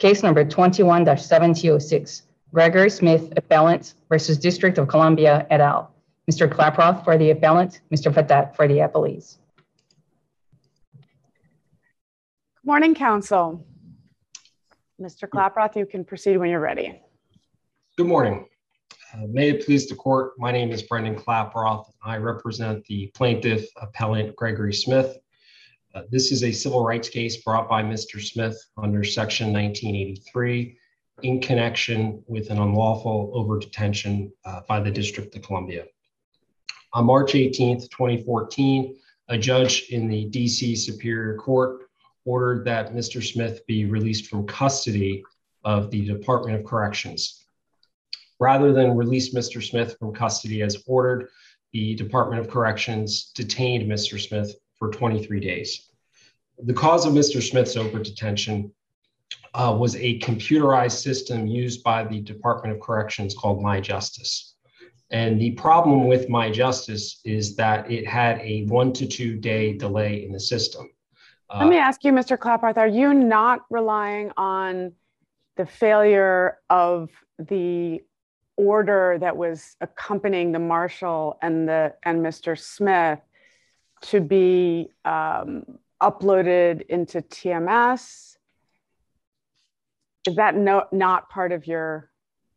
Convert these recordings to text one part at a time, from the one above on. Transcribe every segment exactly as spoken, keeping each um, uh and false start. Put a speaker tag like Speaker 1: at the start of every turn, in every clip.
Speaker 1: Case number twenty-one dash seventy oh six, Gregory Smith, appellant versus District of Columbia et al. Mister Klaproth for the appellant, Mister Fatat for the appellees.
Speaker 2: Good morning, counsel. Mister Klaproth, you can proceed when you're ready.
Speaker 3: Good morning. Uh, may it please the court, my name is Brendan Klaproth. I represent the plaintiff appellant Gregory Smith. Uh, this is a civil rights case brought by Mister Smith under Section nineteen eighty-three in connection with an unlawful overdetention uh, by the District of Columbia. On March eighteenth, twenty fourteen, a judge in the D C Superior Court ordered that Mister Smith be released from custody of the Department of Corrections. Rather than release Mister Smith from custody as ordered, the Department of Corrections detained Mister Smith for twenty-three days. The cause of Mister Smith's overdetention uh, was a computerized system used by the Department of Corrections called MyJustice. And the problem with MyJustice is that it had a one to two day delay in the system. Uh,
Speaker 2: Let me ask you, Mister Klaproth, are you not relying on the failure of the order that was accompanying the marshal and the and Mister Smith to be um, uploaded into T M S? Is that no, not part of your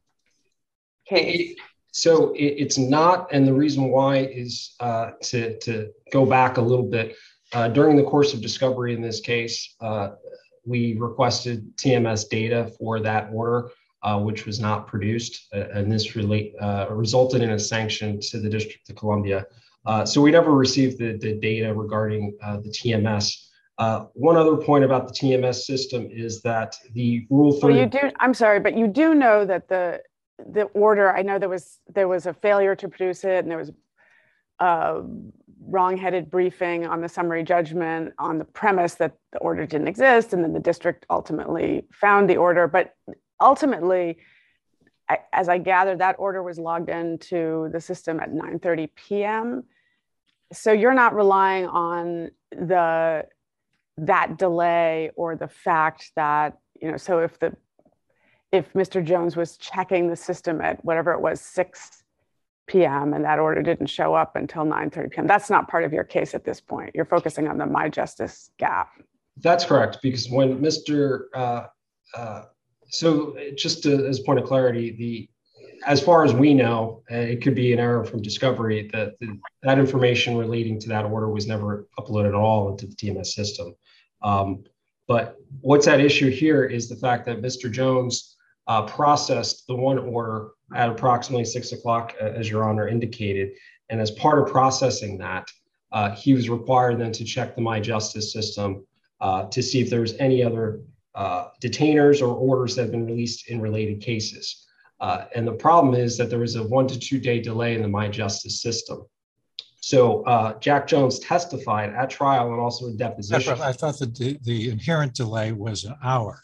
Speaker 2: case?
Speaker 3: It, so it, it's not, and the reason why is uh, to, to go back a little bit. Uh, during the course of discovery in this case, uh, we requested T M S data for that order, uh, which was not produced, uh, and this relate, uh, resulted in a sanction to the District of Columbia. Uh, so we never received the, the data regarding uh, the T M S. Uh, one other point about the T M S system is that the Rule thirty.
Speaker 2: Well, you do. I'm sorry, but you do know that the the order. I know there was there was a failure to produce it, and there was a wrong-headed briefing on the summary judgment on the premise that the order didn't exist, and then the district ultimately found the order. But ultimately, I, as I gather, that order was logged into the system at nine thirty p m So you're not relying on the that delay or the fact that, you know, so if the if Mister Jones was checking the system at whatever it was, six p m and that order didn't show up until nine thirty p m, that's not part of your case at this point. You're focusing on the MyJustice gap.
Speaker 3: That's correct, because when Mister Uh, uh, so just to, as a point of clarity, the as far as we know, uh, it could be an error from discovery that the, that information relating to that order was never uploaded at all into the T M S system. Um, but what's at issue here is the fact that Mister Jones uh, processed the one order at approximately six o'clock, as Your Honor indicated. And as part of processing that, uh, he was required then to check the MyJustice system uh, to see if there was any other uh, detainers or orders that have been released in related cases. Uh, and the problem is that there was a one to two day delay in the MyJustice system. So uh, Jack Jones testified at trial and also in deposition.
Speaker 4: I thought that the, the inherent delay was an hour,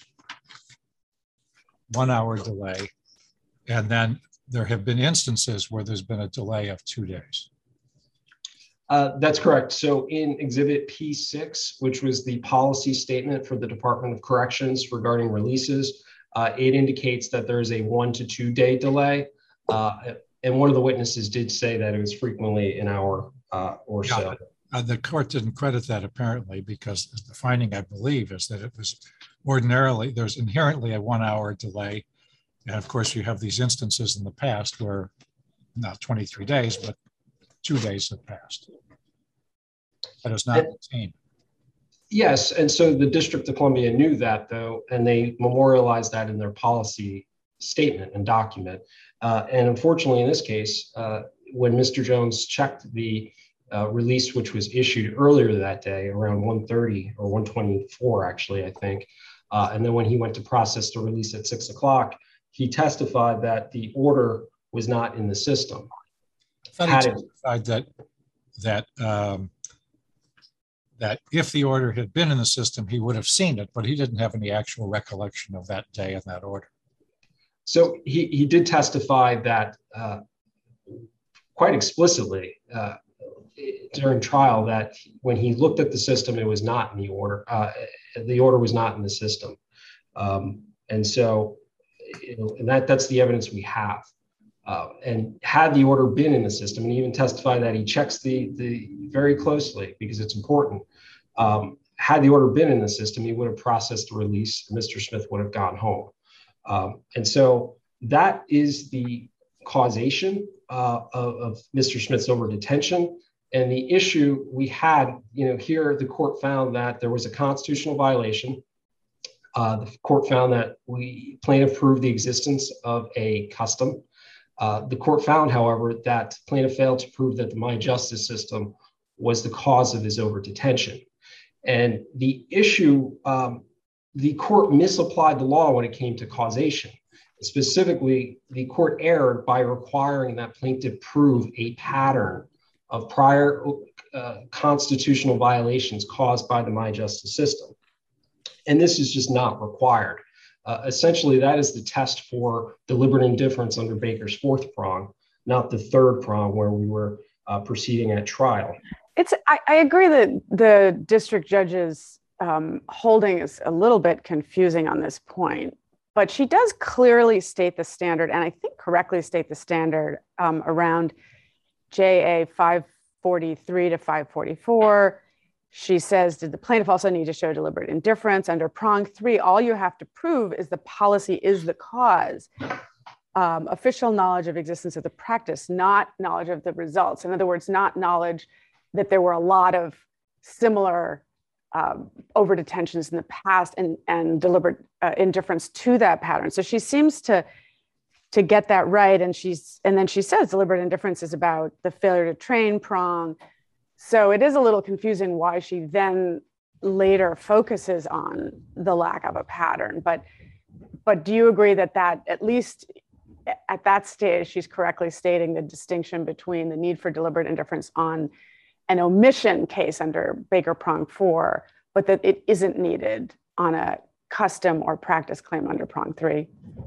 Speaker 4: one hour delay. And then there have been instances where there's been a delay of two days.
Speaker 3: Uh, that's correct. So in Exhibit P six, which was the policy statement for the Department of Corrections regarding releases, uh, it indicates that there is a one to two day delay. Uh, and one of the witnesses did say that it was frequently an hour uh, or
Speaker 4: yeah,
Speaker 3: so.
Speaker 4: Uh, the court didn't credit that apparently, because the finding, I believe, is that it was ordinarily, there's inherently a one hour delay. And of course, you have these instances in the past where not twenty-three days, but two days have passed. That is not detained.
Speaker 3: Yes, and so the District of Columbia knew that, though, and they memorialized that in their policy statement and document. Uh, and unfortunately, in this case, uh, when Mister Jones checked the uh, release, which was issued earlier that day, around one thirty or one twenty-four, actually, I think, uh, and then when he went to process the release at six o'clock, he testified that the order was not in the system.
Speaker 4: I thought he testified that that um, that if the order had been in the system, he would have seen it, but he didn't have any actual recollection of that day and that order.
Speaker 3: So he, he did testify that uh, quite explicitly uh, during trial that when he looked at the system, it was not in the order. Uh, the order was not in the system. Um, And so, you know, and that, that's the evidence we have. Uh, and had the order been in the system, and he even testified that he checks the, the very closely because it's important. Um, had the order been in the system, he would have processed the release, and Mister Smith would have gone home. Um, and so that is the causation uh, of, of Mister Smith's over detention. And the issue we had, you know, here the court found that there was a constitutional violation. Uh, the court found that we plaintiff proved the existence of a custom. Uh, the court found, however, that plaintiff failed to prove that the My Justice system was the cause of his over detention. And the issue, um, the court misapplied the law when it came to causation. Specifically, the court erred by requiring that plaintiff prove a pattern of prior uh, constitutional violations caused by the My Justice system. And this is just not required. Uh, essentially, that is the test for deliberate indifference under Baker's fourth prong, not the third prong where we were uh, proceeding at trial.
Speaker 2: It's. I, I agree that the district judge's um, holding is a little bit confusing on this point, but she does clearly state the standard, and I think correctly state the standard um, around J A five forty-three to five forty-four. She says, did the plaintiff also need to show deliberate indifference? Under prong three, all you have to prove is the policy is the cause. Um, official knowledge of existence of the practice, not knowledge of the results. In other words, not knowledge that there were a lot of similar um, over detentions in the past and, and deliberate uh, indifference to that pattern. So she seems to, to get that right. And she's, and then she says deliberate indifference is about the failure to train prong. So it is a little confusing why she then later focuses on the lack of a pattern. But, but do you agree that that, at least at that stage, she's correctly stating the distinction between the need for deliberate indifference on an omission case under Baker prong four, but that it isn't needed on a custom or practice claim under prong three?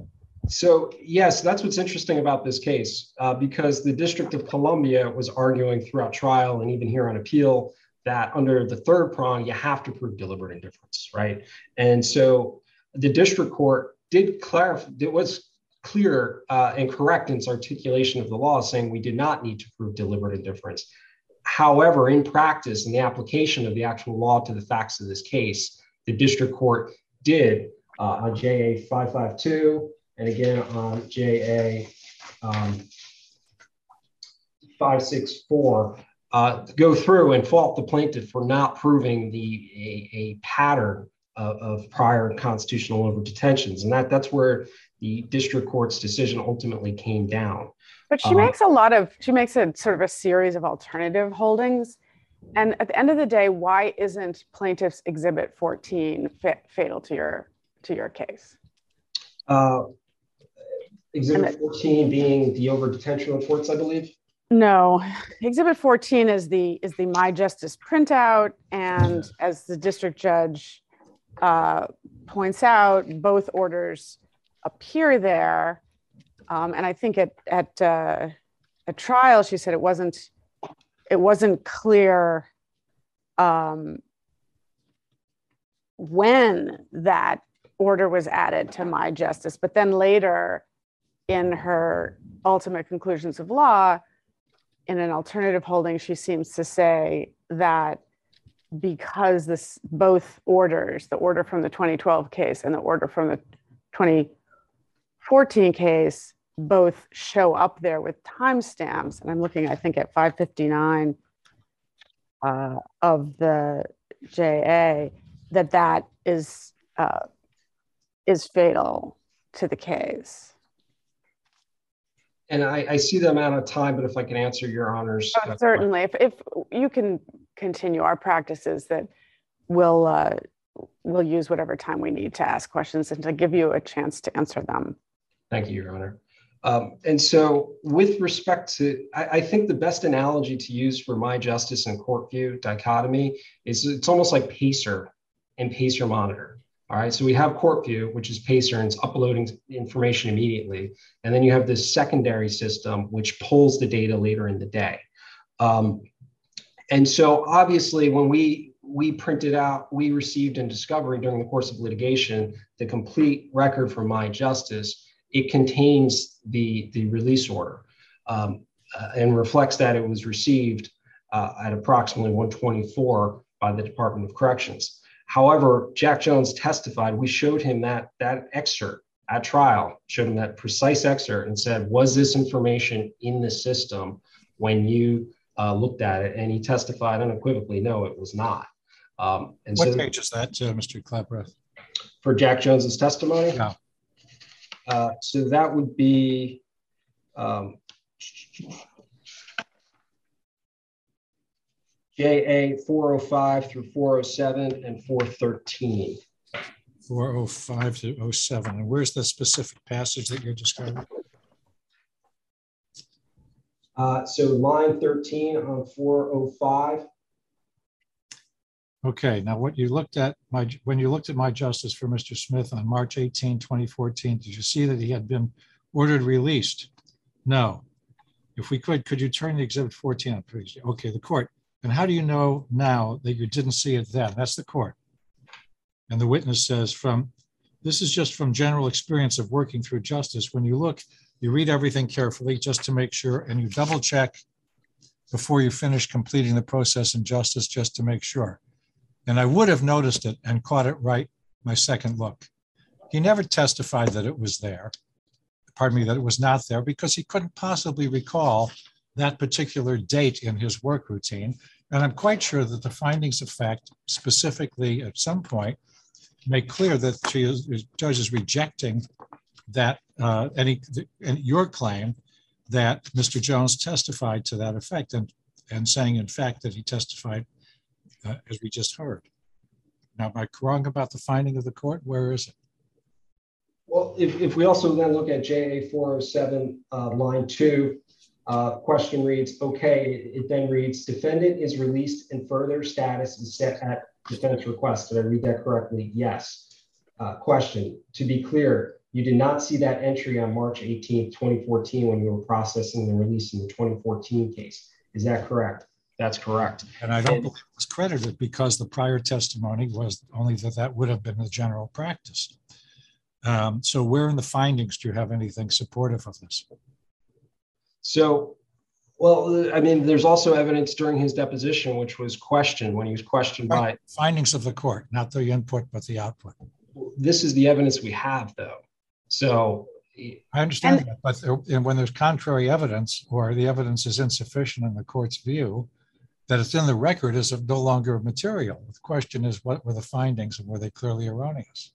Speaker 3: So yes, that's what's interesting about this case, uh, because the District of Columbia was arguing throughout trial and even here on appeal that under the third prong, you have to prove deliberate indifference, right? And so the district court did clarify, it was clear uh, and correct in its articulation of the law, saying we did not need to prove deliberate indifference. However, in practice, in the application of the actual law to the facts of this case, the district court did uh, on J A five fifty-two, and again on J A um, five sixty-four, uh, go through and fault the plaintiff for not proving the a, a pattern of, of prior constitutional over detentions, and that that's where the district court's decision ultimately came down.
Speaker 2: But she
Speaker 3: um,
Speaker 2: makes a lot of she makes a sort of a series of alternative holdings, and at the end of the day, why isn't plaintiff's exhibit fourteen fa- fatal to your to your case?
Speaker 3: Uh, Exhibit fourteen being the over detention reports, I believe.
Speaker 2: No, Exhibit fourteen is the is the My Justice printout, and as the district judge uh, points out, both orders appear there. Um, and I think at at uh, a trial, she said it wasn't it wasn't clear um, when that order was added to My Justice, but then later, in her ultimate conclusions of law, in an alternative holding, she seems to say that because this both orders, the order from the twenty twelve case and the order from the twenty fourteen case, both show up there with timestamps. And I'm looking, I think, at five fifty-nine uh, of the J A, that that is uh, is fatal to the case.
Speaker 3: And I, I see the amount of time, but if I can answer your honors.
Speaker 2: Oh, certainly. If, if you can continue, our practice is that we'll, uh, we'll use whatever time we need to ask questions and to give you a chance to answer them.
Speaker 3: Thank you, Your Honor. Um, and so with respect to, I, I think the best analogy to use for My Justice and court view dichotomy is it's almost like Pacer and Pacer Monitor. All right, so we have court view, which is Pacer, and it's uploading information immediately. And then you have this secondary system, which pulls the data later in the day. Um, and so obviously when we we printed out, we received in discovery during the course of litigation, the complete record from My Justice. It contains the, the release order um, uh, and reflects that it was received uh, at approximately one twenty-four by the Department of Corrections. However, Jack Jones testified. We showed him that, that excerpt at trial, showed him that precise excerpt and said, was this information in the system when you uh, looked at it? And he testified unequivocally, no, it was not. Um, and
Speaker 4: what
Speaker 3: so,
Speaker 4: page is that, uh, Mister Klaproth?
Speaker 3: For Jack Jones's testimony?
Speaker 4: Yeah.
Speaker 3: Uh, so that would be um, J A four oh five through four oh seven and four thirteen.
Speaker 4: four oh five to oh seven. And where's the specific passage that you're describing?
Speaker 3: Uh, so line thirteen on four oh five.
Speaker 4: Okay, now what you looked at, my when you looked at My Justice for Mister Smith on March eighteenth, twenty fourteen, did you see that he had been ordered released? No. If we could, could you turn to exhibit fourteen on, please? Okay, the court. And how do you know now that you didn't see it then? That's the court. And the witness says, from this is just from general experience of working through justice. When you look, you read everything carefully just to make sure, and you double check before you finish completing the process in justice just to make sure. And I would have noticed it and caught it right my second look. He never testified that it was there, pardon me, that it was not there, because he couldn't possibly recall that particular date in his work routine. And I'm quite sure that the findings of fact specifically at some point make clear that she is, the judge is rejecting that uh, any, any your claim that Mister Jones testified to that effect, and, and saying in fact that he testified uh, as we just heard. Now, am I wrong about the finding of the court? Where is it?
Speaker 3: Well, if, if we also then look at J A four oh seven, uh, line two, uh, question reads, okay, it then reads, defendant is released and further status is set at defendant's request. Did I read that correctly? Yes. Uh, question, to be clear, you did not see that entry on March eighteenth, twenty fourteen when you were processing the release in the twenty fourteen case. Is that correct? That's correct.
Speaker 4: And I don't and, believe it was credited because the prior testimony was only that that would have been the general practice. Um, so where in the findings do you have anything supportive of this?
Speaker 3: So, well, I mean, there's also evidence during his deposition, which was questioned when he was questioned right. by
Speaker 4: findings of the court, not the input, but the output.
Speaker 3: This is the evidence we have, though. So
Speaker 4: I understand and, that, but there, when there's contrary evidence or the evidence is insufficient in the court's view, that it's in the record is no longer material. The question is, what were the findings and were they clearly erroneous?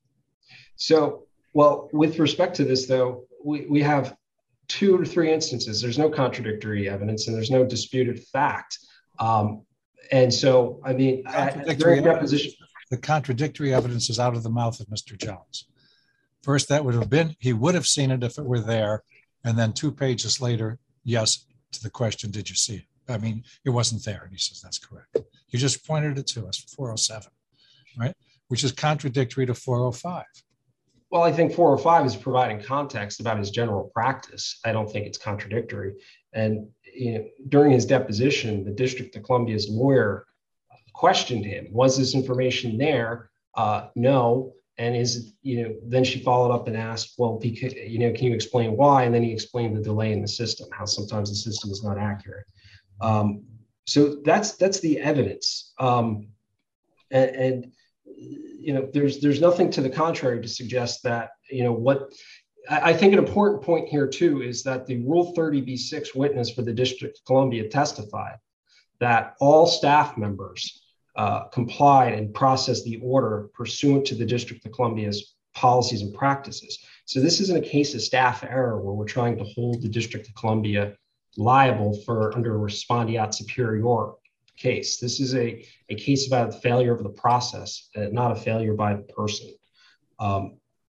Speaker 3: So, well, with respect to this, though, we, we have two or three instances. There's no contradictory evidence and there's no disputed fact. Um, and so, I mean,
Speaker 4: contradictory deposition, the contradictory evidence is out of the mouth of Mister Jones. First, that would have been, he would have seen it if it were there. And then two pages later, yes, to the question, did you see it? I mean, it wasn't there. And he says, that's correct. You just pointed it to us, four oh seven, right? Which is contradictory to four oh five.
Speaker 3: Well, I think four oh five is providing context about his general practice. I don't think it's contradictory. And you know, during his deposition, the District of Columbia's lawyer questioned him. Was this information there? Uh, no. And is, you know, then she followed up and asked, well, because, you know, can you explain why? And then he explained the delay in the system, how sometimes the system is not accurate. Um, so that's that's the evidence. Um, and, and, you know, there's there's nothing to the contrary to suggest that, you know, what I, I think an important point here, too, is that the Rule thirty B six witness for the District of Columbia testified that all staff members Uh, complied and processed the order pursuant to the District of Columbia's policies and practices. So this isn't a case of staff error where we're trying to hold the District of Columbia liable for under a respondeat superior case. This is a, a case about the failure of the process, uh, not a failure by the person. Um,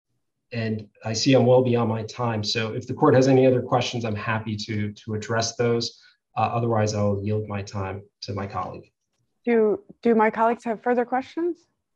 Speaker 3: and I see I'm well beyond my time. So if the court has any other questions, I'm happy to, to address those. Uh, otherwise, I'll yield my time to my colleague.
Speaker 2: Do, do my colleagues have further questions?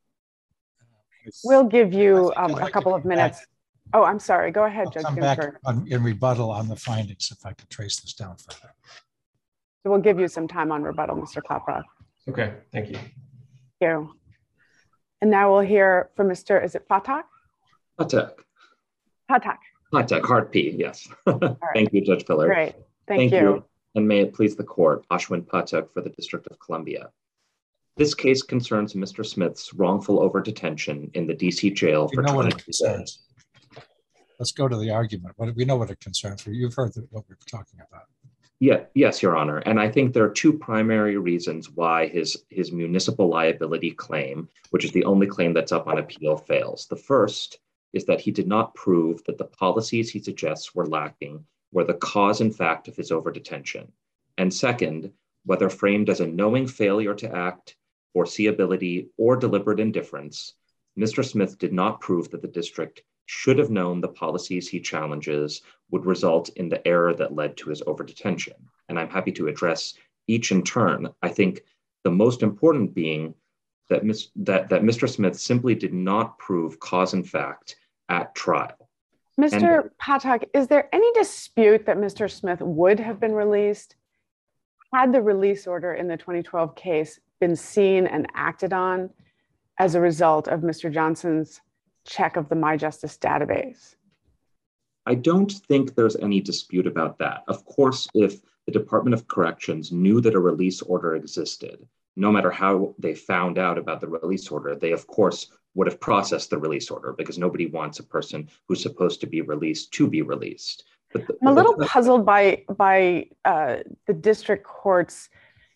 Speaker 2: We'll give you um, a couple of minutes. Oh, I'm sorry. Go ahead,
Speaker 4: I'll
Speaker 2: Judge
Speaker 4: come
Speaker 2: Ginsburg.
Speaker 4: back on, in rebuttal on the findings, if I could trace this down further.
Speaker 2: So we'll give you some time on rebuttal, Mister Klaproth.
Speaker 3: Okay, thank you.
Speaker 2: you. And now we'll hear from Mister Is it Phatak?
Speaker 5: Phatak.
Speaker 2: Phatak.
Speaker 5: Phatak, hard P, yes.
Speaker 2: Right.
Speaker 5: Thank you, Judge Pillard.
Speaker 2: Great. Thank,
Speaker 5: Thank
Speaker 2: you.
Speaker 5: you. And may it please the court, Ashwin Phatak for the District of Columbia. This case concerns Mister Smith's wrongful over-detention in the D C jail
Speaker 4: We
Speaker 5: for
Speaker 4: know what it
Speaker 5: twenty
Speaker 4: concerns. Let's go to the argument. What we know what it concerns for. You've heard what we're talking about.
Speaker 5: Yeah, yes, Your Honor. And I think there are two primary reasons why his, his municipal liability claim, which is the only claim that's up on appeal, fails. The first is that he did not prove that the policies he suggests were lacking were the cause and fact of his over-detention. And second, whether framed as a knowing failure to act, foreseeability, or deliberate indifference, Mister Smith did not prove that the district should have known the policies he challenges would result in the error that led to his over-detention. And I'm happy to address each in turn. I think the most important being that, mis- that, that Mister Smith simply did not prove cause and fact at trial.
Speaker 2: Mister
Speaker 5: And-
Speaker 2: Phatak, is there any dispute that Mister Smith would have been released had the release order in the twenty twelve case been seen and acted on as a result of Mister Johnson's check of the MyJustice database?
Speaker 5: I don't think there's any dispute about that. Of course, if the Department of Corrections knew that a release order existed, no matter how they found out about the release order, they of course would have processed the release order because nobody wants a person who's supposed to be released to be released. But the,
Speaker 2: I'm a little
Speaker 5: the,
Speaker 2: puzzled by, by uh, the district court's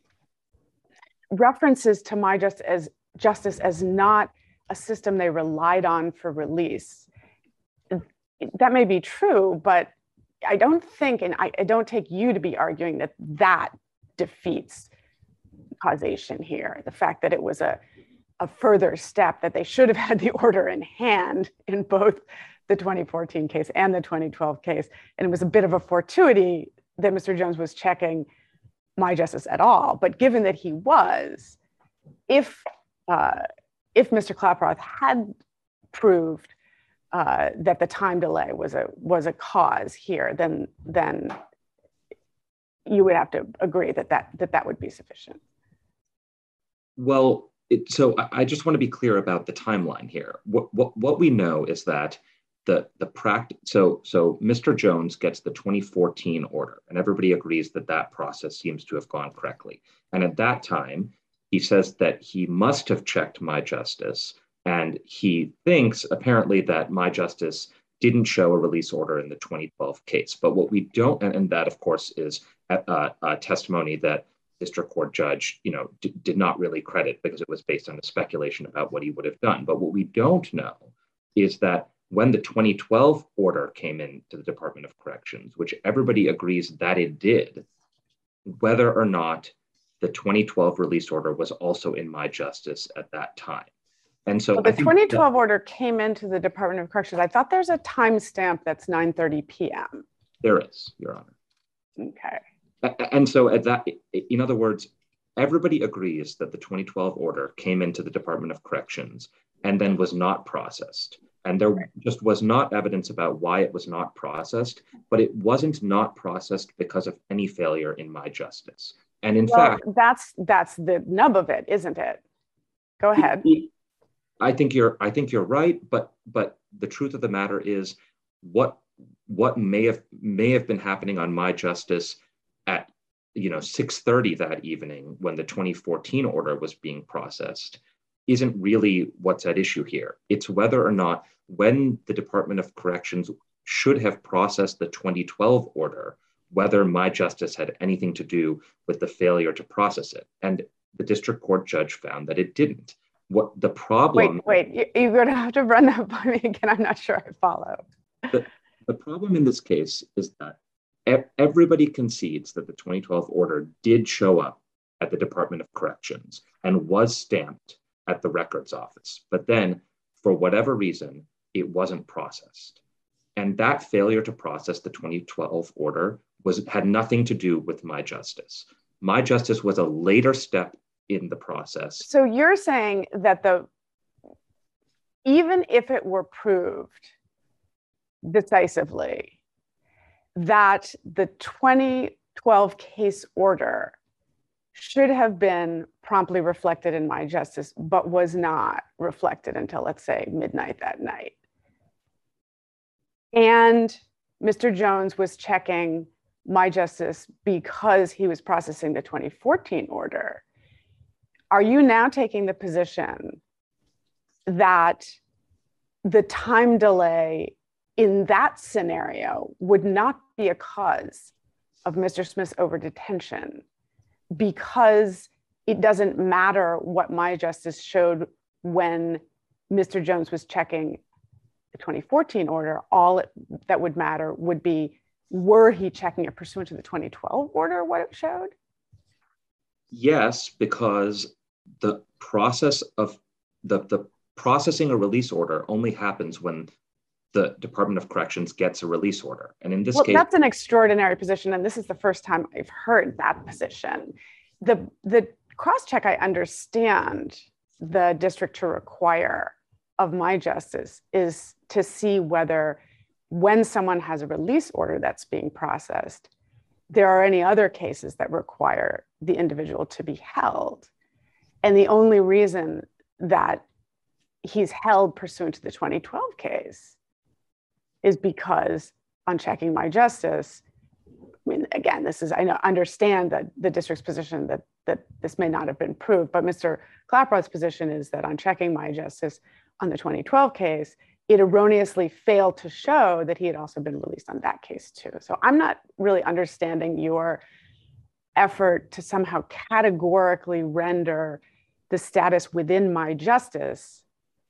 Speaker 2: references to MyJustice as, justice as not a system they relied on for release. That may be true, but I don't think, and I, I don't take you to be arguing that that defeats causation here. The fact that it was a, a further step, that they should have had the order in hand in both the twenty fourteen case and the twenty twelve case. And it was a bit of a fortuity that Mister Jones was checking MyJustice at all. But given that he was, if, uh, if Mister Klaproth had proved uh, that the time delay was a, was a cause here, then, then you would have to agree that that, that, that would be sufficient.
Speaker 5: Well, it, so I, I just want to be clear about the timeline here. What, what, what we know is that the, the practice, so, so Mister Jones gets the twenty fourteen order, and everybody agrees that that process seems to have gone correctly. And at that time, he says that he must have checked MyJustice, and he thinks apparently that MyJustice didn't show a release order in the twenty twelve case. But what we don't, and, and that of course is a, a testimony that district court judge, you know, d- did not really credit because it was based on a speculation about what he would have done. But what we don't know is that when the twenty twelve order came into the Department of Corrections, which everybody agrees that it did, whether or not the twenty twelve release order was also in MyJustice at that time. And so
Speaker 2: well, the
Speaker 5: I think
Speaker 2: twenty twelve
Speaker 5: that,
Speaker 2: order came into the Department of Corrections. I thought there's a timestamp that's nine thirty p.m.
Speaker 5: There is, Your Honor.
Speaker 2: Okay.
Speaker 5: And so at that, in other words, everybody agrees that the twenty twelve order came into the Department of Corrections and then was not processed. And there right. just was not evidence about why it was not processed, but it wasn't not processed because of any failure in MyJustice. And in
Speaker 2: well,
Speaker 5: fact,
Speaker 2: that's that's the nub of it, isn't it? Go ahead.
Speaker 5: I think you're I think you're right, but but the truth of the matter is what what may have may have been happening on MyJustice at you know six thirty that evening when the twenty fourteen order was being processed isn't really what's at issue here. It's whether or not when the Department of Corrections should have processed the twenty twelve order, whether MyJustice had anything to do with the failure to process it. And the district court judge found that it didn't. What the problem-
Speaker 2: Wait, wait, you're gonna have to run that by me again. I'm not sure I follow.
Speaker 5: The, the problem in this case is that everybody concedes that the twenty twelve order did show up at the Department of Corrections and was stamped at the records office. But then, for whatever reason, it wasn't processed. And that failure to process the twenty twelve order was had nothing to do with MyJustice. MyJustice was a later step in the process.
Speaker 2: So you're saying that the even if it were proved decisively that the twenty twelve case order should have been promptly reflected in My Justice, but was not reflected until, let's say, midnight that night. And Mister Jones was checking My Justice because he was processing the twenty fourteen order. Are you now taking the position that the time delay in that scenario would not be a cause of Mister Smith's overdetention, because it doesn't matter what My Justice showed when Mister Jones was checking the twenty fourteen order? All it, that would matter would be, were he checking it pursuant to the twenty twelve order, what it showed?
Speaker 5: Yes, because the process of the, the processing a release order only happens when the Department of Corrections gets a release order. And in this
Speaker 2: well,
Speaker 5: case-
Speaker 2: that's an extraordinary position. And this is the first time I've heard that position. The, the cross-check, I understand the district to require of My Justice is to see whether when someone has a release order that's being processed, there are any other cases that require the individual to be held. And the only reason that he's held pursuant to the twenty twelve case is because on checking My Justice, I mean, again, this is, I know, understand that the district's position that, that this may not have been proved, but Mister Klaproth's position is that on checking My Justice on the twenty twelve case, it erroneously failed to show that he had also been released on that case too. So I'm not really understanding your effort to somehow categorically render the status within My Justice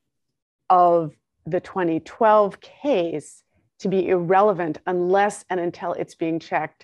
Speaker 2: of the twenty twelve case to be irrelevant unless and until it's being checked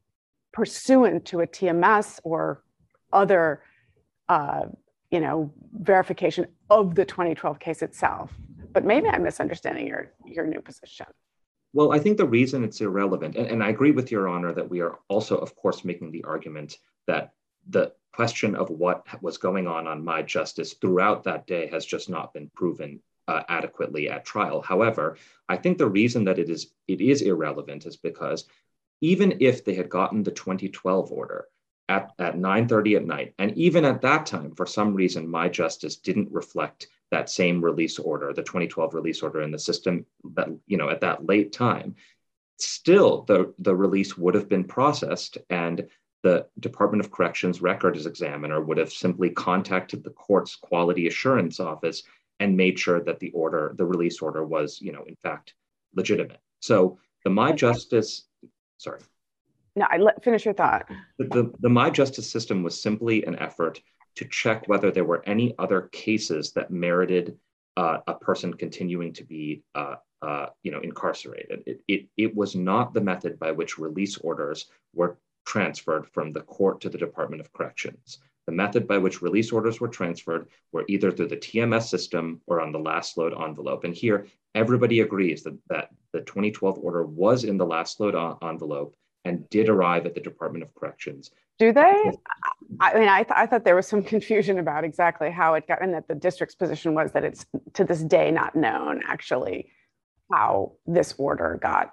Speaker 2: pursuant to a T M S or other, uh, you know, verification of the twenty twelve case itself. But maybe I'm misunderstanding your, your new position.
Speaker 5: Well, I think the reason it's irrelevant, and, and I agree with Your Honor that we are also, of course, making the argument that the question of what was going on on My Justice throughout that day has just not been proven uh, adequately at trial. However, I think the reason that it is it is irrelevant is because even if they had gotten the twenty twelve order at, at nine thirty at night, and even at that time, for some reason, My Justice didn't reflect that same release order, the twenty twelve release order in the system, that, you know, at that late time, still the, the release would have been processed, and the Department of Corrections records examiner would have simply contacted the court's quality assurance office and made sure that the order, the release order was, you know, in fact, legitimate. So the My Justice, sorry.
Speaker 2: No, I let finish your thought.
Speaker 5: The, the, the My Justice system was simply an effort to check whether there were any other cases that merited uh, a person continuing to be, uh, uh, you know, incarcerated. It, it, it was not the method by which release orders were transferred from the court to the Department of Corrections. The method by which release orders were transferred were either through the T M S system or on the last load envelope. And here, everybody agrees that, that the twenty twelve order was in the last load envelope and did arrive at the Department of Corrections.
Speaker 2: Do they? I mean, I, th I thought there was some confusion about exactly how it got, and that the district's position was that it's to this day not known actually how this order got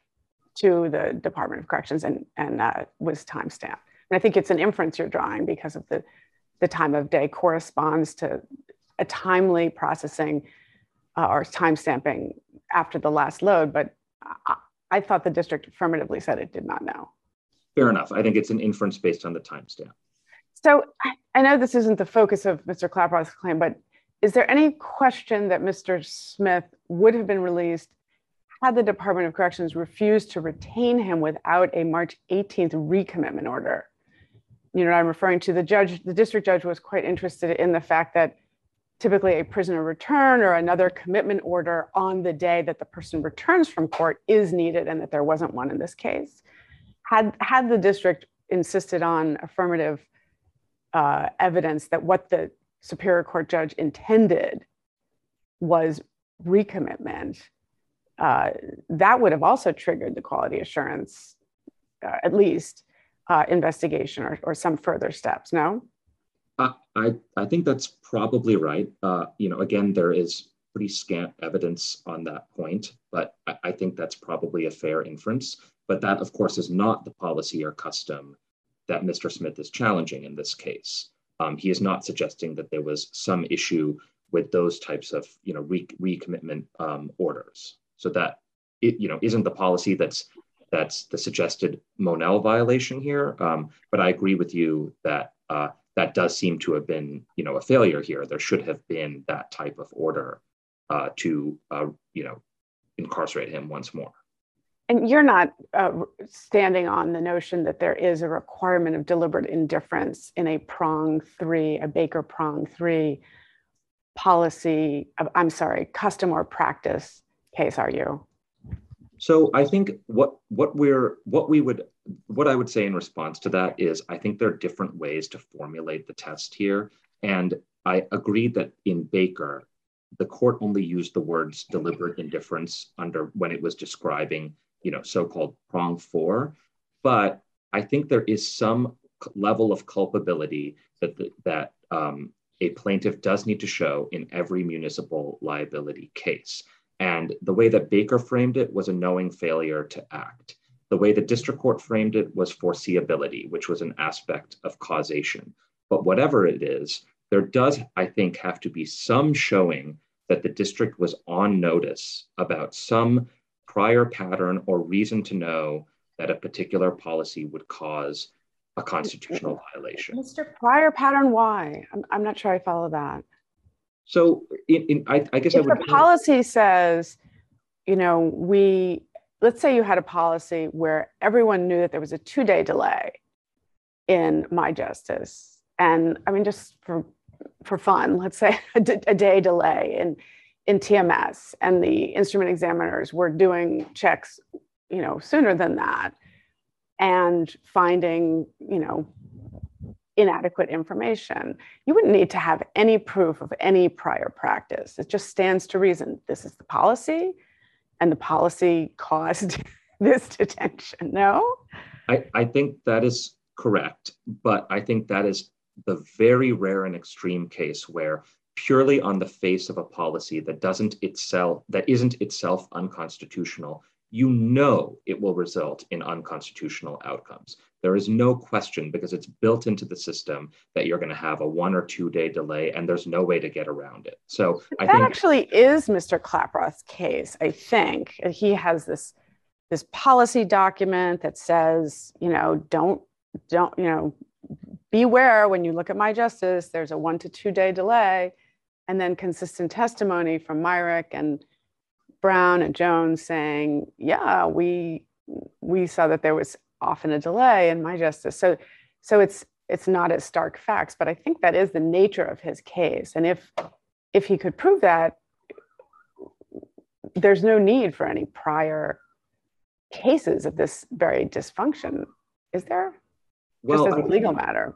Speaker 2: to the Department of Corrections and, and uh, was timestamped. And I think it's an inference you're drawing because of the, the time of day corresponds to a timely processing uh, or timestamping after the last load. But I, I thought the district affirmatively said it did not know.
Speaker 5: Fair enough. I think it's an inference based on the timestamp.
Speaker 2: So I, I know this isn't the focus of Mister Klaproth's claim, but is there any question that Mister Smith would have been released had the Department of Corrections refused to retain him without a March eighteenth recommitment order? You know, I'm referring to the judge, the district judge was quite interested in the fact that typically a prisoner return or another commitment order on the day that the person returns from court is needed, and that there wasn't one in this case. Had, had the district insisted on affirmative uh, evidence that what the Superior Court judge intended was recommitment, uh, that would have also triggered the quality assurance, uh, at least uh, investigation or, or some further steps, no?
Speaker 5: Uh, I, I think that's probably right. Uh, you know, again, there is pretty scant evidence on that point, but I, I think that's probably a fair inference. But that, of course, is not the policy or custom that Mister Smith is challenging in this case. Um, he is not suggesting that there was some issue with those types of, you know, re- recommitment um, orders. So that it, you know, isn't the policy that's that's the suggested Monell violation here. Um, but I agree with you that uh, that does seem to have been, you know, a failure here. There should have been that type of order uh, to, uh, you know, incarcerate him once more.
Speaker 2: And you're not uh, standing on the notion that there is a requirement of deliberate indifference in a prong three, a Baker prong three policy, of, I'm sorry, custom or practice case, are you?
Speaker 5: So I think what what we're what we would what I would say in response to that is I think there are different ways to formulate the test here. And I agree that in Baker, the court only used the words deliberate indifference under when it was describing, you know, so-called prong four. But I think there is some level of culpability that the, that um, a plaintiff does need to show in every municipal liability case. And the way that Baker framed it was a knowing failure to act. The way the district court framed it was foreseeability, which was an aspect of causation. But whatever it is, there does, I think, have to be some showing that the district was on notice about some prior pattern or reason to know that a particular policy would cause a constitutional violation.
Speaker 2: Mister Prior pattern, why? I'm, I'm not sure I follow that.
Speaker 5: So in, in, I, I guess
Speaker 2: if
Speaker 5: I would-
Speaker 2: the policy says, you know, we, let's say you had a policy where everyone knew that there was a two-day delay in My Justice. And I mean, just for, for fun, let's say a, d- a day delay in, in T M S, and the instrument examiners were doing checks, you know, sooner than that, and finding, you know, inadequate information. You wouldn't need to have any proof of any prior practice. It just stands to reason. This is the policy, and the policy caused this detention. No?
Speaker 5: I, I think that is correct, but I think that is the very rare and extreme case where purely on the face of a policy that doesn't itself, that isn't itself unconstitutional, you know it will result in unconstitutional outcomes. There is no question, because it's built into the system, that you're going to have a one or two day delay, and there's no way to get around it. So I
Speaker 2: that
Speaker 5: think
Speaker 2: actually is Mister Klaproth's case. I think he has this this policy document that says, you know, don't don't you know, beware when you look at My Justice. There's a one to two day delay, and then consistent testimony from Myrick and Brown and Jones saying, yeah, we we saw that there was often a delay in My Justice. So so it's it's not as stark facts, but I think that is the nature of his case. And if if he could prove that, there's no need for any prior cases of this very dysfunction, is there?
Speaker 5: well,
Speaker 2: Just as a
Speaker 5: I-
Speaker 2: legal matter.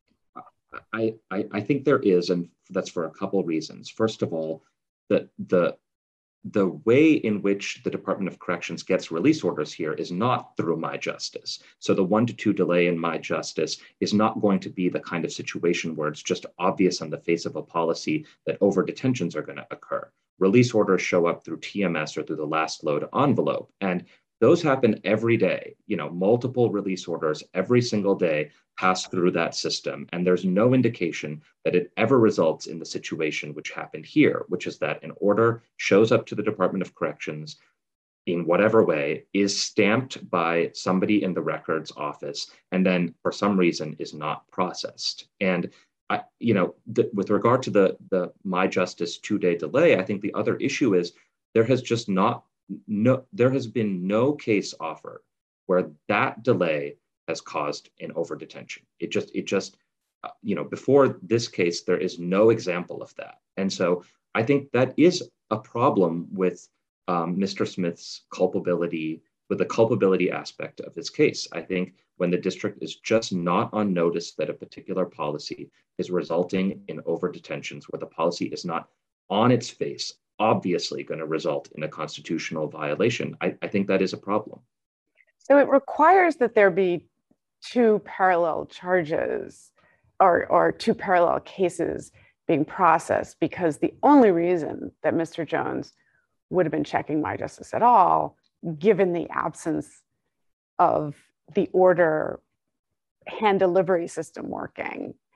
Speaker 5: I, I, I think there is, and that's for a couple of reasons. First of all, the, the, the way in which the Department of Corrections gets release orders here is not through My Justice. So the one to two delay in My Justice is not going to be the kind of situation where it's just obvious on the face of a policy that over detentions are going to occur. Release orders show up through T M S or through the last load envelope. And those happen every day. You know, multiple release orders every single day pass through that system. And there's no indication that it ever results in the situation which happened here, which is that an order shows up to the Department of Corrections in whatever way, is stamped by somebody in the records office, and then for some reason is not processed. And I, you know, the, with regard to the, the My Justice two-day delay, I think the other issue is there has just not No, there has been no case offered where that delay has caused an overdetention. It just, it just, uh, you know, before this case, there is no example of that. And so I think that is a problem with um, Mister Smith's culpability, with the culpability aspect of his case. I think when the district is just not on notice that a particular policy is resulting in overdetentions, where the policy is not on its face obviously going to result in a constitutional violation, I, I think that is a problem.
Speaker 2: So it requires that there be two parallel charges or, or two parallel cases being processed, because the only reason that Mister Jones would have been checking My Justice at all, given the absence of the order hand delivery system working,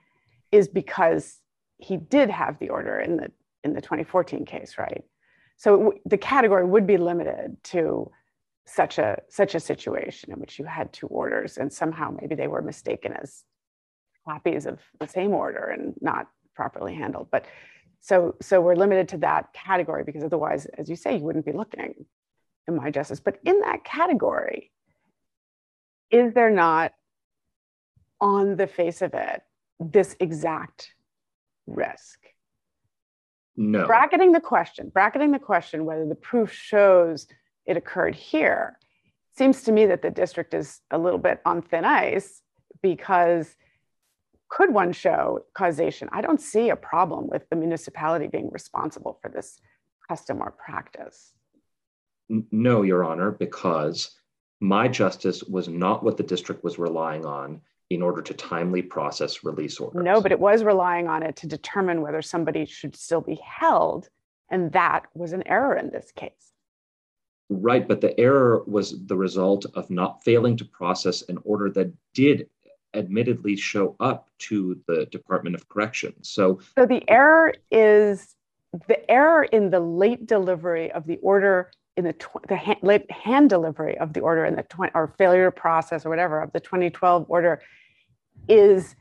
Speaker 2: is because he did have the order in the in the twenty fourteen case, right? So the category would be limited to such a such a situation in which you had two orders and somehow maybe they were mistaken as copies of the same order and not properly handled. But so so we're limited to that category because otherwise, as you say, you wouldn't be looking in My Justice. But in that category, is there not, on the face of it, this exact risk?
Speaker 5: No.
Speaker 2: Bracketing the question, bracketing the question whether the proof shows it occurred here, seems to me that the district is a little bit on thin ice, because could one show causation? I don't see a problem with the municipality being responsible for this custom or practice.
Speaker 5: No, Your Honor, because My Justice was not what the district was relying on in order to timely process release orders.
Speaker 2: No, but it was relying on it to determine whether somebody should still be held, and that was an error in this case.
Speaker 5: Right, but the error was the result of not failing to process an order that did admittedly show up to the Department of Corrections. So,
Speaker 2: so the error is the error in the late delivery of the order in the tw- the hand, late hand delivery of the order in the tw- or failure to process or whatever of the twenty twelve order is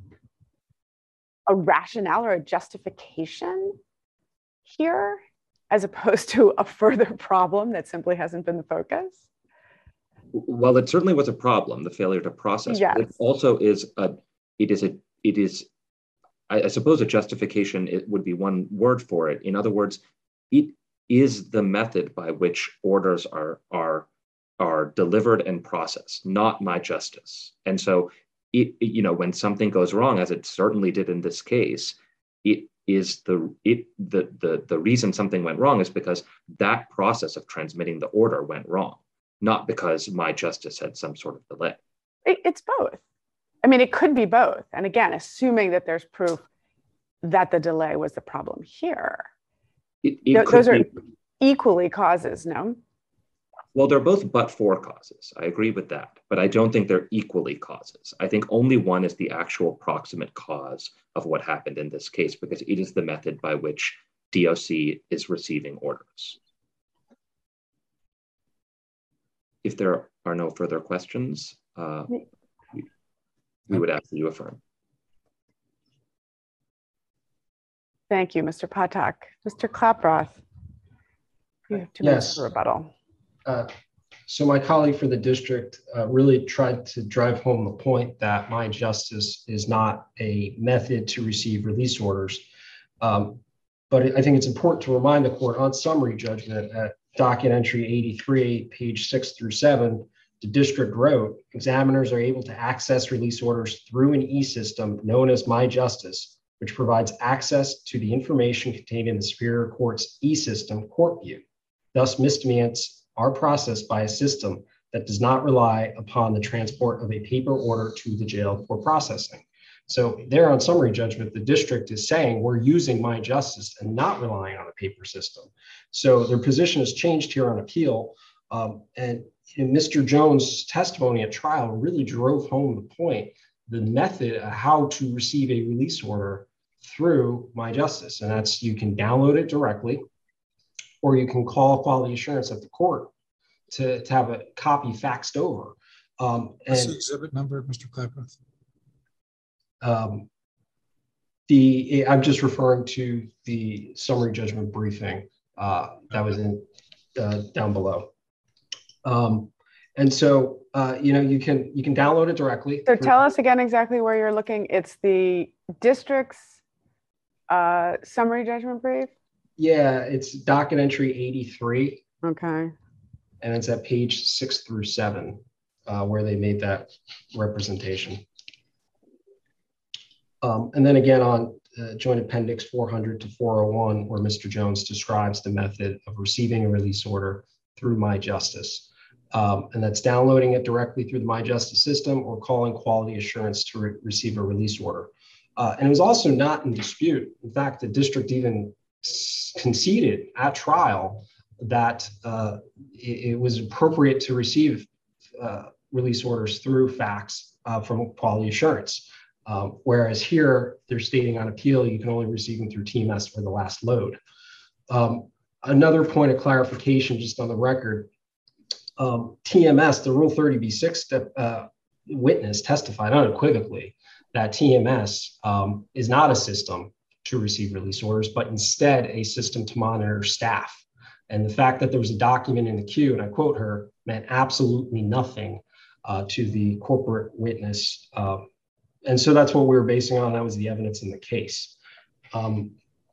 Speaker 2: a rationale or a justification here, as opposed to a further problem that simply hasn't been the focus?
Speaker 5: Well, it certainly was a problem, the failure to process.
Speaker 2: Yes.
Speaker 5: But it also is a, it is a, it is, I, I suppose a justification, it would be one word for it. In other words, it is the method by which orders are, are, are delivered and processed, not My Justice. And so, it, you know, when something goes wrong, as it certainly did in this case, it is the, it, the, the, the reason something went wrong is because that process of transmitting the order went wrong, not because My Justice had some sort of delay.
Speaker 2: It's both. I mean, it could be both. And again, assuming that there's proof that the delay was the problem here.
Speaker 5: It, it
Speaker 2: Th-
Speaker 5: could
Speaker 2: those are
Speaker 5: be,
Speaker 2: equally causes, no?
Speaker 5: well, they're both but-for causes. I agree with that, but I don't think they're equally causes. I think only one is the actual proximate cause of what happened in this case, because it is the method by which D O C is receiving orders. If there are no further questions, uh, we, we would ask that you affirm.
Speaker 2: Thank you, Mister Patak. Mister Klaproth, you have two
Speaker 3: Yes.
Speaker 2: minutes for rebuttal.
Speaker 3: Uh, so my colleague for the district uh, really tried to drive home the point that My Justice is not a method to receive release orders. Um, but I think it's important to remind the court on summary judgment at docket entry eighty-three, page six through seven, the district wrote, examiners are able to access release orders through an e-system known as My Justice, which provides access to the information contained in the Superior Court's e-system court view. Thus, misdemeanors are processed by a system that does not rely upon the transport of a paper order to the jail for processing. So there on summary judgment, the district is saying we're using My Justice and not relying on a paper system. So their position has changed here on appeal. Um, and in Mister Jones' testimony at trial really drove home the point, the method of how to receive a release order through My Justice. And that's, you can download it directly, or you can call quality assurance at the court to, to have a copy faxed over. Um,
Speaker 4: What's
Speaker 3: and
Speaker 4: the exhibit number, Mister Klaproth?
Speaker 3: um, the I'm just referring to the summary judgment briefing uh, that was in uh, down below. Um, and so uh, you know you can you can download it directly.
Speaker 2: So tell us again exactly where you're looking. It's the district's uh, summary judgment brief?
Speaker 3: Yeah, it's docket entry eighty-three.
Speaker 2: Okay.
Speaker 3: And it's at page six through seven uh, where they made that representation. Um, and then again on uh, Joint Appendix four hundred to four oh one, where Mister Jones describes the method of receiving a release order through My Justice. Um, and that's downloading it directly through the My Justice system or calling quality assurance to re receive a release order. Uh, and it was also not in dispute. In fact, the district even conceded at trial that uh, it, it was appropriate to receive uh, release orders through fax uh, from quality assurance. Um, whereas here, they're stating on appeal, you can only receive them through T M S for the last load. Um, another point of clarification, just on the record, um, T M S, the Rule thirty B six uh, witness testified unequivocally that T M S um, is not a system to receive release orders, but instead a system to monitor staff. And the fact that there was a document in the queue, and I quote her, meant absolutely nothing uh, to the corporate witness. Um, and so that's what we were basing on. That was the evidence in the case. Um,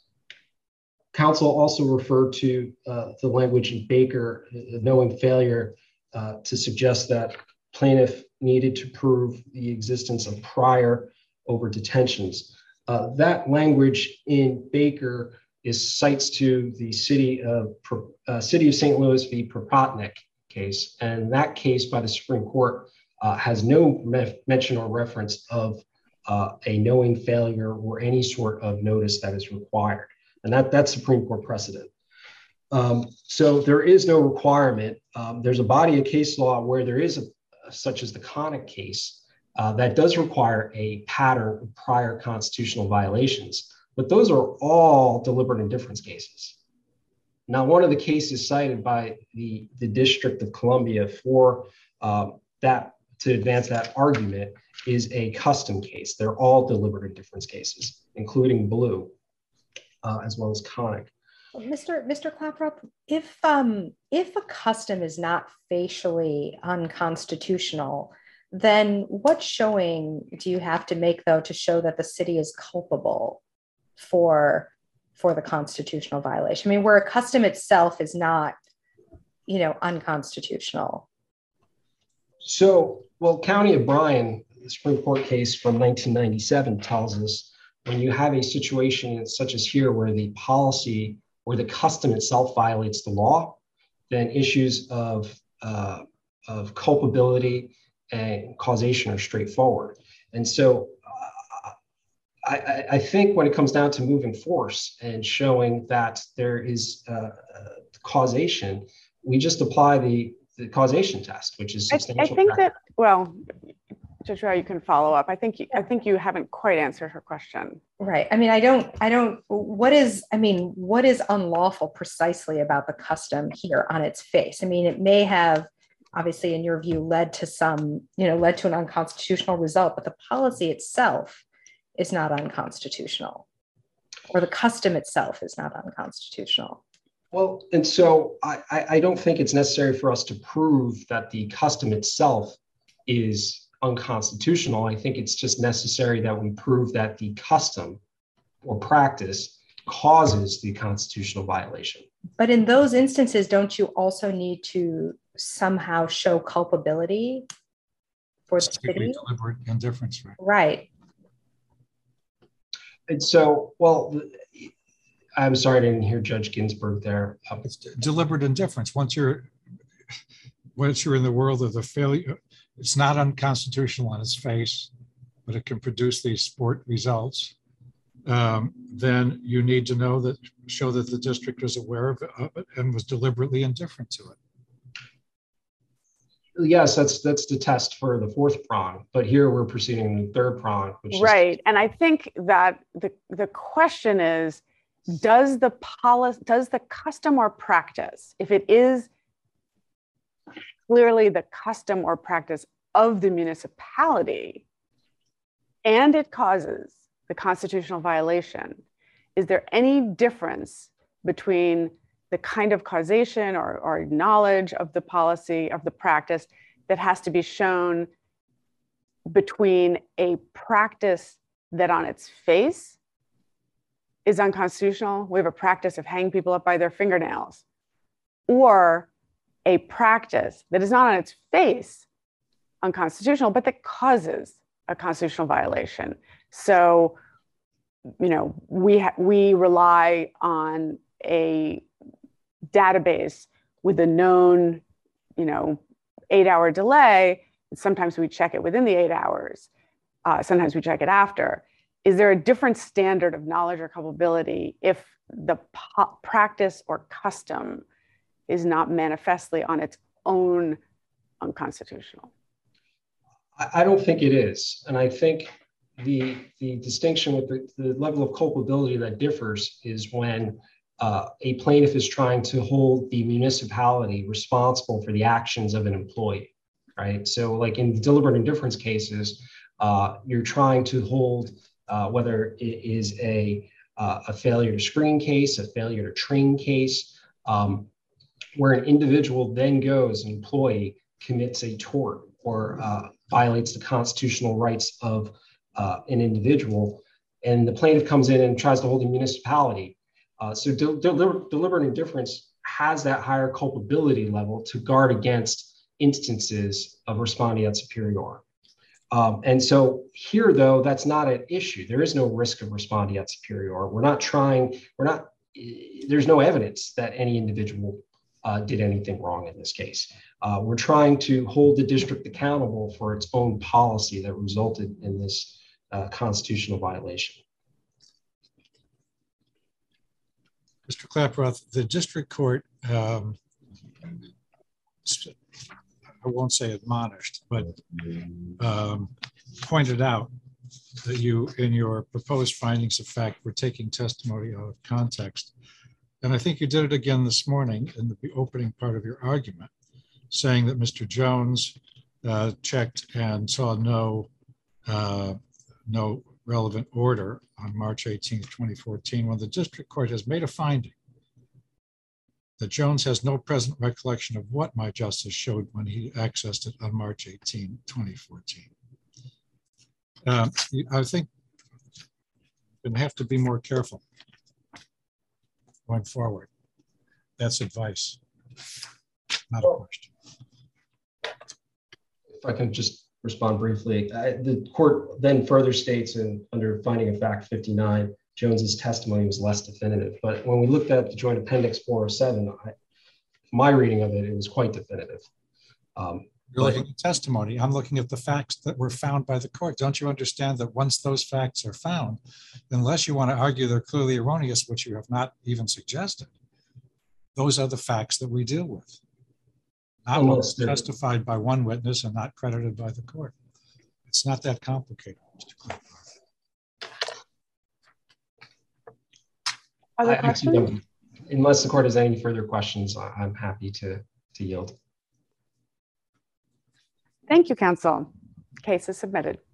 Speaker 3: counsel also referred to uh, the language in Baker, uh, knowing failure, uh, to suggest that plaintiff needed to prove the existence of prior over detentions. Uh, that language in Baker is cites to the city of uh, city of Saint Louis v. Propotnick case, and that case by the Supreme Court uh, has no me- mention or reference of uh, a knowing failure or any sort of notice that is required, and that that's Supreme Court precedent. Um, so there is no requirement. Um, there's a body of case law where there is a, such as the Connick case uh, that does require a pattern of prior constitutional violations. But those are all deliberate indifference cases. Now, one of the cases cited by the, the District of Columbia for um, that to advance that argument is a custom case. They're all deliberate indifference cases, including Blue, uh, as well as Connick.
Speaker 6: Mister Mister Klaproth, if um, if a custom is not facially unconstitutional, then what showing do you have to make, though, to show that the city is culpable for for the constitutional violation? I mean, where a custom itself is not, you know, unconstitutional.
Speaker 3: So, well, County of Bryan, the Supreme Court case from nineteen ninety-seven tells us when you have a situation such as here where the policy or the custom itself violates the law, then issues of uh, of culpability and causation are straightforward. And so I, I think when it comes down to moving force and showing that there is uh, uh, causation, we just apply the, the causation test, which is substantial.
Speaker 2: I, I think that, well, Judge Rao, you can follow up. I think you, I think you haven't quite answered her question.
Speaker 6: Right. I mean, I don't, I don't, what is, I mean, what is unlawful precisely about the custom here on its face? I mean, it may have, obviously, in your view, led to some, you know, led to an unconstitutional result, but the policy itself is not unconstitutional, or the custom itself is not unconstitutional.
Speaker 3: Well, and so I, I don't think it's necessary for us to prove that the custom itself is unconstitutional. I think it's just necessary that we prove that the custom or practice causes the constitutional violation.
Speaker 6: But in those instances, don't you also need to somehow show culpability for the city?
Speaker 4: Deliberate indifference, right?
Speaker 6: Right.
Speaker 3: And so, well, I'm sorry I didn't hear Judge Ginsburg there.
Speaker 4: It's deliberate indifference. Once you're, once you're in the world of the failure, it's not unconstitutional on its face, but it can produce these sport results. Um, then you need to know that, show that the district was aware of it and was deliberately indifferent to it.
Speaker 3: Yes, that's that's the test for the fourth prong, but here we're proceeding in the third prong. Which
Speaker 2: right,
Speaker 3: is-
Speaker 2: and I think that the the question is, does the policy, does the custom or practice, if it is clearly the custom or practice of the municipality, and it causes the constitutional violation, is there any difference between the kind of causation or, or knowledge of the policy, of the practice that has to be shown between a practice that on its face is unconstitutional? We have a practice of hanging people up by their fingernails, or a practice that is not on its face unconstitutional, but that causes a constitutional violation. So, you know, we ha- we rely on a database with a known, you know, eight-hour delay. Sometimes we check it within the eight hours. Uh, sometimes we check it after. Is there a different standard of knowledge or culpability if the po- practice or custom is not manifestly on its own unconstitutional?
Speaker 3: I don't think it is. And I think the, the distinction with the, the level of culpability that differs is when uh, a plaintiff is trying to hold the municipality responsible for the actions of an employee, right? So like in deliberate indifference cases, uh, you're trying to hold uh, whether it is a, uh, a failure to screen case, a failure to train case, um, where an individual then goes, an employee commits a tort or uh, violates the constitutional rights of uh, an individual, and the plaintiff comes in and tries to hold the municipality. Uh, so de de deliberate indifference has that higher culpability level to guard against instances of respondeat superior. Um, and so here, though, that's not an issue. There is no risk of respondeat superior. We're not trying, we're not, there's no evidence that any individual uh, did anything wrong in this case. Uh, we're trying to hold the district accountable for its own policy that resulted in this uh, constitutional violation.
Speaker 4: Mister Klaproth, the district court, um, I won't say admonished, but um, pointed out that you, in your proposed findings of fact, were taking testimony out of context. And I think you did it again this morning in the opening part of your argument, saying that Mister Jones uh, checked and saw no, uh, no relevant order on March eighteenth, twenty fourteen, when the district court has made a finding that Jones has no present recollection of what my justice showed when he accessed it on March eighteenth, twenty fourteen. Um, I think you're going to have to be more careful going forward. That's advice, not a question.
Speaker 3: If I can just respond briefly, I, the court then further states in under finding of fact fifty-nine, Jones's testimony was less definitive. But when we looked at the joint appendix four oh seven, I, my reading of it, it was quite definitive. Um,
Speaker 4: You're looking at testimony. I'm looking at the facts that were found by the court. Don't you understand that once those facts are found, unless you want to argue they're clearly erroneous, which you have not even suggested, those are the facts that we deal with. Not what's testified by one witness and not credited by the court. It's not that complicated, Mister Klaproth.
Speaker 2: Other
Speaker 3: I,
Speaker 2: questions?
Speaker 3: I, unless the court has any further questions, I'm happy to, to yield.
Speaker 2: Thank you, counsel. Case is submitted.